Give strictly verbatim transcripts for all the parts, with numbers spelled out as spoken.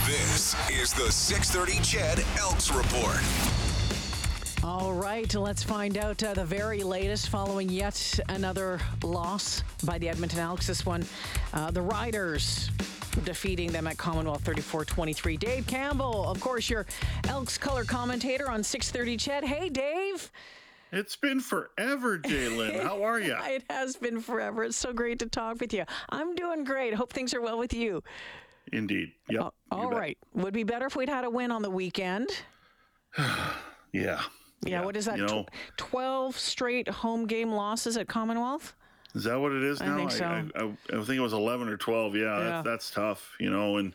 This is the six thirty C H E D Elks Report. All right, let's find out uh, the very latest following yet another loss by the Edmonton Elks. This one, uh, the Riders defeating them at Commonwealth thirty-four twenty-three. Dave Campbell, of course, your Elks color commentator on six thirty C H E D. Hey, Dave. It's been forever, Jalen. How are you? It has been forever. It's so great to talk with you. I'm doing great. Hope things are well with you. Indeed. Yep. Uh, all right. Would be better if we'd had a win on the weekend. yeah. Yeah, yeah. What is that? You know, twelve straight home game losses at Commonwealth? Is that what it is now? I think so. I, I, I think it was eleven or twelve. Yeah, yeah. That's, that's tough, you know. And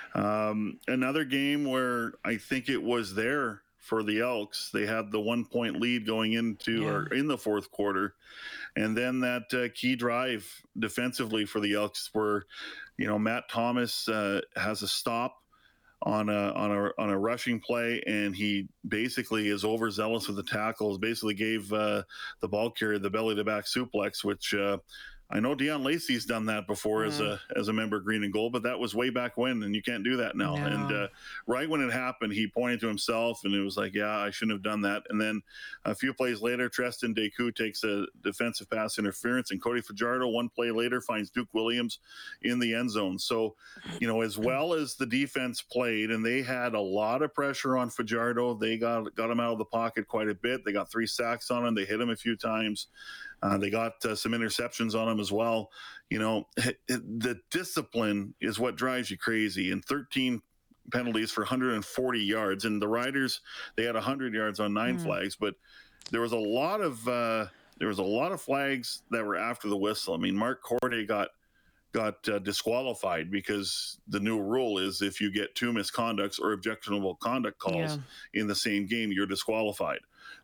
um, another game where I think it was there for the Elks. They had the one point lead going into yeah. or in the fourth quarter. And then that uh, key drive defensively for the Elks where, you know, Matt Thomas uh, has a stop on a on a on a rushing play, and he basically is overzealous with the tackles. Basically, gave uh, the ball carrier the belly to back suplex, which uh, I know Dion Lacey's done that before yeah. as a as a member of Green and Gold, but that was way back when, and you can't do that now. No. And uh, right when it happened, he pointed to himself, and it was like, yeah, I shouldn't have done that. And then a few plays later, Treston Deku takes a defensive pass interference, and Cody Fajardo, one play later, finds Duke Williams in the end zone. So, you know, as well as the defense played, and they had a lot of pressure on Fajardo, they got got him out of the pocket quite a bit. They got three sacks on him. They hit him a few times. Uh, they got uh, some interceptions on him as well. You know, it, it, the discipline is what drives you crazy. And thirteen penalties for one hundred forty yards. And the Riders, they had one hundred yards on nine mm. flags, but there was a lot of uh, there was a lot of flags that were after the whistle. I mean, Mark Corday got got uh, disqualified because the new rule is if you get two misconducts or objectionable conduct calls yeah. in the same game, you're disqualified.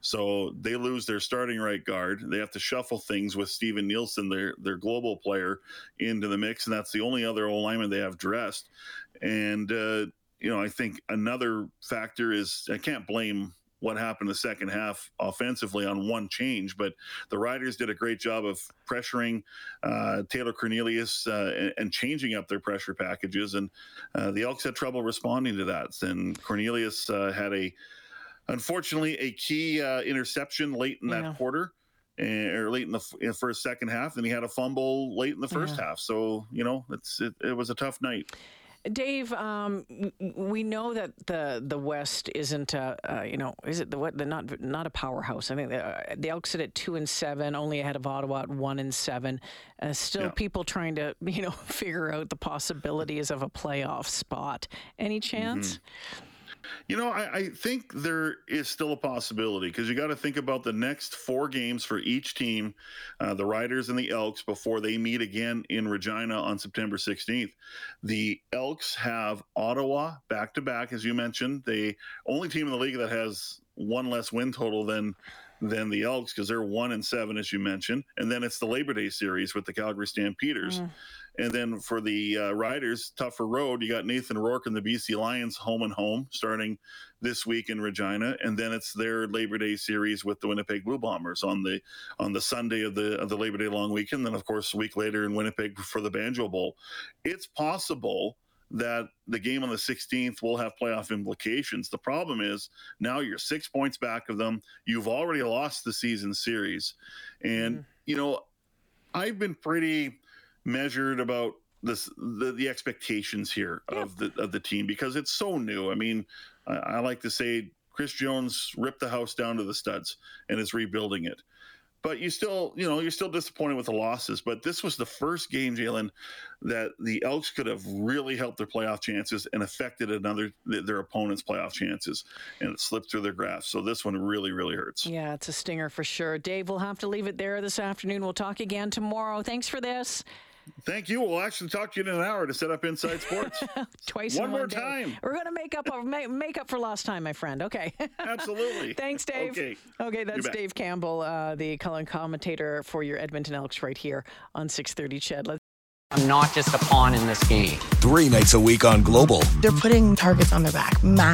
So they lose their starting right guard. They have to shuffle things with Steven Nielsen, their their global player, into the mix, and that's the only other O-lineman they have dressed. And, uh, you know, I think another factor is I can't blame what happened the second half offensively on one change, but the Riders did a great job of pressuring uh, Taylor Cornelius uh, and, and changing up their pressure packages, and uh, the Elks had trouble responding to that. And Cornelius uh, had a Unfortunately, a key uh, interception late in that yeah. quarter, uh, or late in the, in the first second half, and he had a fumble late in the first yeah. half. So, you know, it's it, it was a tough night. Dave, um, we know that the the West isn't, uh, uh, you know, is it the what? The not not a powerhouse. I think the, the Elks sit at two and seven, only ahead of Ottawa at one and seven. Uh, still, yeah. people trying to, you know, figure out the possibilities of a playoff spot. Any chance? Mm-hmm. You know, I, I think there is still a possibility because you got to think about the next four games for each team, uh, the Riders and the Elks, before they meet again in Regina on September sixteenth. The Elks have Ottawa back-to-back, as you mentioned. The only team in the league that has one less win total than than the Elks because they're one and seven, as you mentioned. And then it's the Labor Day series with the Calgary Stampeders. Mm. And then for the uh, Riders, tougher road, you got Nathan Rourke and the B C Lions home and home starting this week in Regina, and then it's their Labor Day series with the Winnipeg Blue Bombers on the on the Sunday of the of the Labor Day long weekend. Then, of course, a week later in Winnipeg for the Banjo Bowl. It's possible that the game on the sixteenth will have playoff implications. The problem is now you're six points back of them. You've already lost the season series, and mm. you know I've been pretty measured about this the, the expectations here yeah. of the of the team because it's so new. I mean, I, I like to say Chris Jones ripped the house down to the studs and is rebuilding it. But you still, you know, you're still disappointed with the losses. But this was the first game, Jalen, that the Elks could have really helped their playoff chances and affected another their opponent's playoff chances, and it slipped through their grasp. So this one really, really hurts. Yeah, it's a stinger for sure. Dave, we'll have to leave it there this afternoon. We'll talk again tomorrow. Thanks for this. Thank you. We'll actually talk to you in an hour to set up Inside Sports. Twice one in more one day. time. We're going to make up make, make up for lost time, my friend. Okay. Absolutely. Thanks, Dave. Okay. Okay, that's Dave Campbell, uh, the color commentator for your Edmonton Elks right here on six thirty C H E D. Let's I'm not just a pawn in this game. Three nights a week on Global. They're putting targets on their back, massive.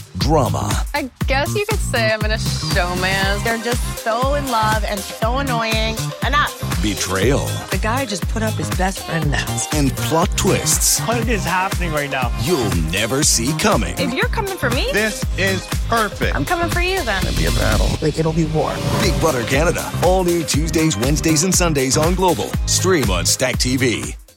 drama. I guess you could say I'm in a showman. They're just so in love and so annoying. Enough. Betrayal. The guy just put up his best friend in the house. And plot twists What is happening right now? you'll never see coming. If you're coming for me, This is perfect. I'm coming for you then. It'll be a battle. Like, it'll be war. Big Brother Canada. All new Tuesdays, Wednesdays, and Sundays on Global. Stream on Stack T V.